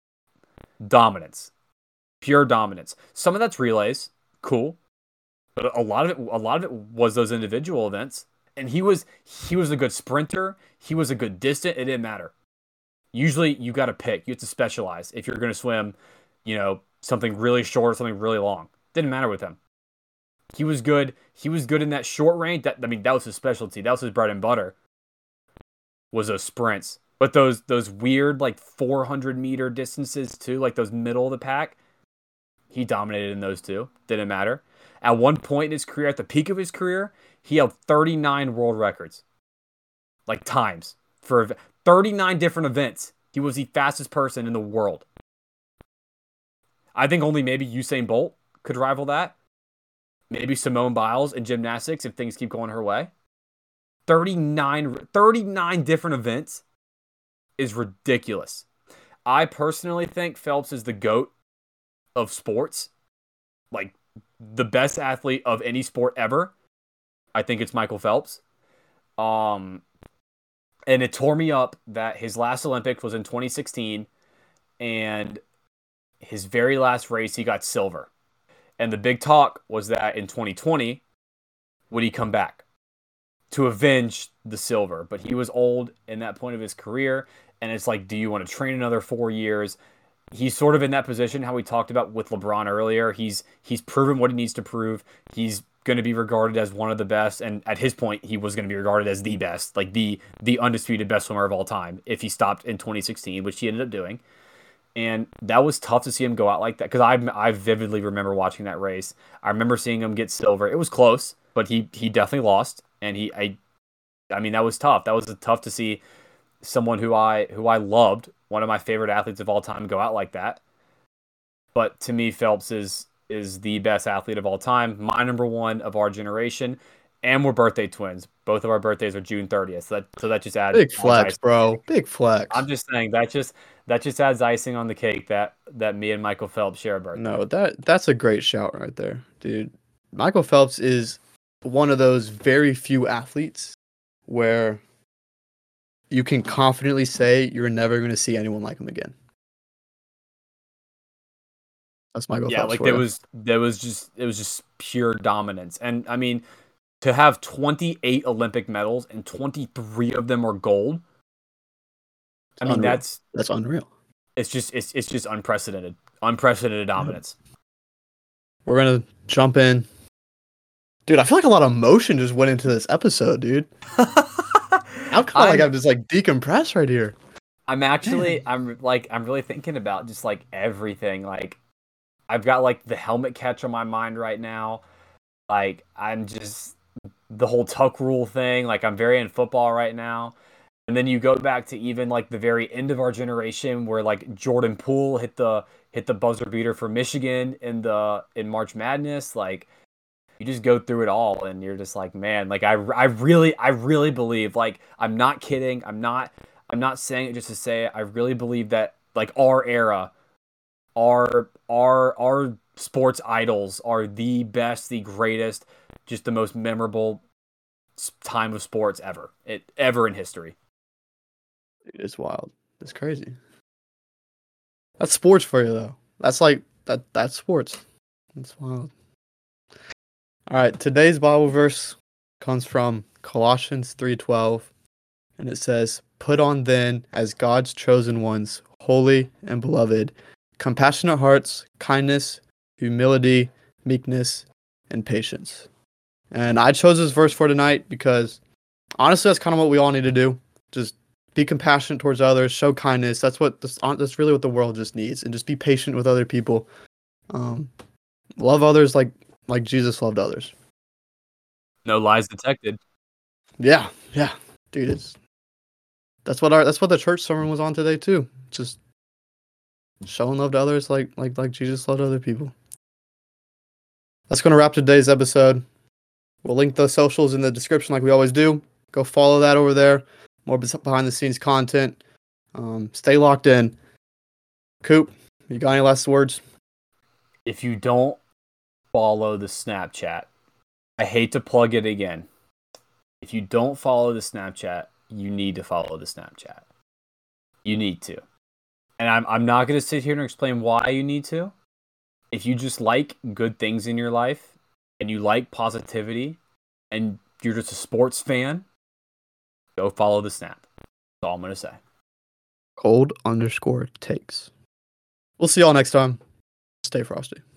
Dominance. Pure dominance. Some of that's relays, cool. But a lot of it a lot of it was those individual events. And he was he was a good sprinter. He was a good distant. It didn't matter. Usually you got to pick. You have to specialize if you're going to swim, you know, something really short or something really long. Didn't matter with him. He was good. He was good in that short range. That I mean, that was his specialty. That was his bread and butter. Was those sprints, but those those weird like four hundred meter distances too, like those middle of the pack. He dominated in those too. Didn't matter. At one point in his career, at the peak of his career, he held thirty-nine world records, like times for thirty-nine different events. He was the fastest person in the world. I think only maybe Usain Bolt could rival that. Maybe Simone Biles in gymnastics if things keep going her way. thirty-nine, thirty-nine different events is ridiculous. I personally think Phelps is the GOAT of sports. Like, the best athlete of any sport ever. I think it's Michael Phelps. Um, and it tore me up that his last Olympics was in twenty sixteen, and his very last race, he got silver. And the big talk was that in twenty twenty, would he come back to avenge the silver? But he was old in that point of his career, and it's like, do you want to train another four years? He's sort of in that position, how we talked about with LeBron earlier. He's he's proven what he needs to prove. He's going to be regarded as one of the best, and at his point, he was going to be regarded as the best, like the the undisputed best swimmer of all time if he stopped in twenty sixteen, which he ended up doing. And that was tough to see him go out like that because I I vividly remember watching that race. I remember seeing him get silver. It was close, but he he definitely lost, and he I I mean that was tough. That was tough to see someone who I who I loved, one of my favorite athletes of all time, go out like that. But to me, Phelps is is the best athlete of all time, my number one of our generation, and we're birthday twins. Both of our birthdays are June thirtieth. So that so that just adds big flex, bro. Big flex. I'm just saying that just that just adds icing on the cake that that me and Michael Phelps share a birthday. No, that that's a great shout right there, dude. Michael Phelps is one of those very few athletes where you can confidently say you're never going to see anyone like him again. That's Michael yeah, Phelps. like for there you. was there was just it was just pure dominance. And I mean, to have twenty-eight Olympic medals and twenty-three of them are gold. I mean, unreal. that's that's unreal. It's just it's it's just unprecedented. Unprecedented dominance. We're gonna jump in. Dude, I feel like a lot of emotion just went into this episode, dude. I'm kind of like I'm just like decompressed right here. I'm actually I'm like I'm really thinking about just like everything. Like I've got like the helmet catch on my mind right now. Like I'm just the whole tuck rule thing. Like I'm very in football right now. And then you go back to even like the very end of our generation where like Jordan Poole hit the hit the buzzer beater for Michigan in the in March Madness. Like you just go through it all and you're just like, man, like I, I really I really believe, like I'm not kidding. I'm not I'm not saying it just to say it. I really believe that like our era, our our our sports idols are the best, the greatest, just the most memorable time of sports ever. It ever in history. It's wild. It's crazy. That's sports for you, though. That's like that. That's sports. That's wild. All right. Today's Bible verse comes from Colossians three twelve, and it says, "Put on then as God's chosen ones, holy and beloved, compassionate hearts, kindness, humility, meekness, and patience." And I chose this verse for tonight because honestly, that's kind of what we all need to do. Just be compassionate towards others, show kindness. That's what this, that's really what the world just needs, and just be patient with other people. Um, love others like like Jesus loved others. No lies detected. Yeah, yeah, dude. It's that's what our that's what the church sermon was on today too. Just showing love to others like like like Jesus loved other people. That's gonna wrap today's episode. We'll link the socials in the description like we always do. Go follow that over there. More behind the scenes content. Um, stay locked in. Coop, you got any last words? If you don't follow the Snapchat, I hate to plug it again. If you don't follow the Snapchat, you need to follow the Snapchat. You need to. And I'm I'm not going to sit here and explain why you need to. If you just like good things in your life and you like positivity and you're just a sports fan, go follow the Snap. That's all I'm going to say. Cold underscore takes. We'll see y'all next time. Stay frosty.